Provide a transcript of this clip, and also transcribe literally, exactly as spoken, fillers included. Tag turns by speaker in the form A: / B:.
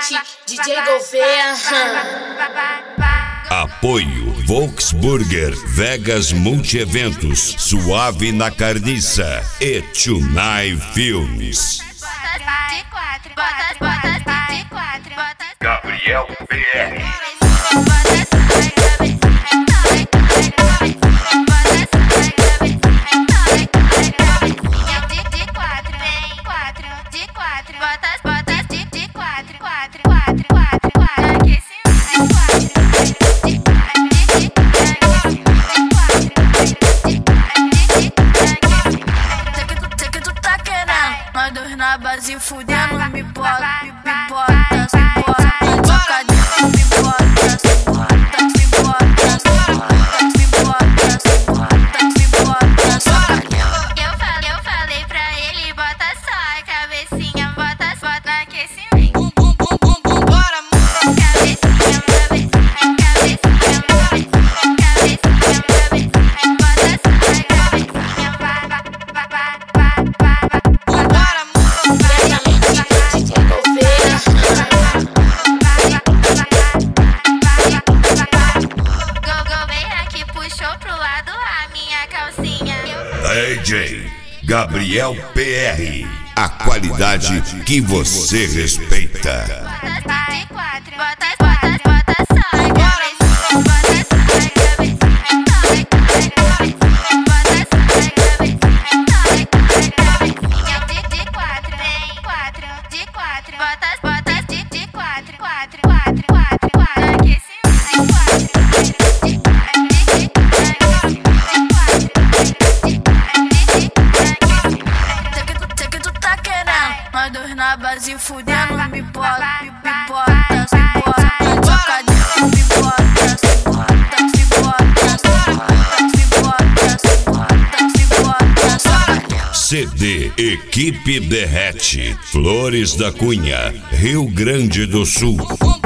A: Primeiramente, D J Gouveia.
B: Apoio Volksburger, Vegas Multieventos, Suave na Carniça e Tonight Filmes. Gabriel P R.
C: Nós na base fudendo, me bota, me bota, me bota, socadinho, me bota, me bota, me bota, me bota, me bota, socadinho.
D: Eu falei, eu falei pra ele, bota só a cabecinha, bota, bota no aquecimento.
C: Bum, bum, bum, bum, bora,
D: mano. Cabecinha, cabecinha, cabecinha, cabecinha, cabecinha, cabecinha, bota só a cabecinha, vai, vai, vai, vai, vai, vai.
B: D J Gabriel P R, a qualidade que você respeita.
C: Nós na base fudendo, me bota, me bota, me bota, socadinho, me bota, me bota, me bota, me bota, me bota, socadinho.
B: C D Equipe Derrete, Flores da Cunha, Rio Grande do Sul.